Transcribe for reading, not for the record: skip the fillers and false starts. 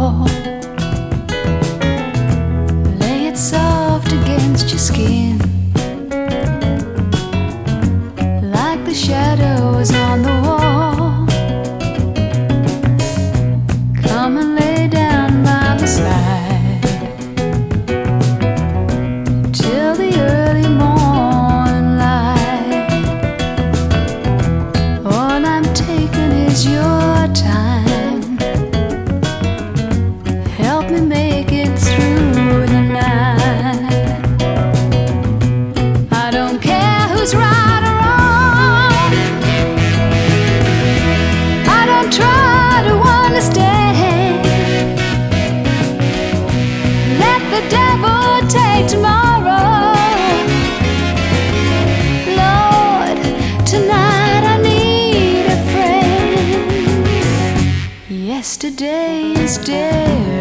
wall. Lay it soft against your skin, like the shadows on the wall. Come and lay down by my side till the early morning light. All I'm taking is your time. Help me make it through the night. I don't care who's right or wrong. I don't try to understand. Let the devil take tomorrow. Lord, tonight I need a friend. Yesterday is dead.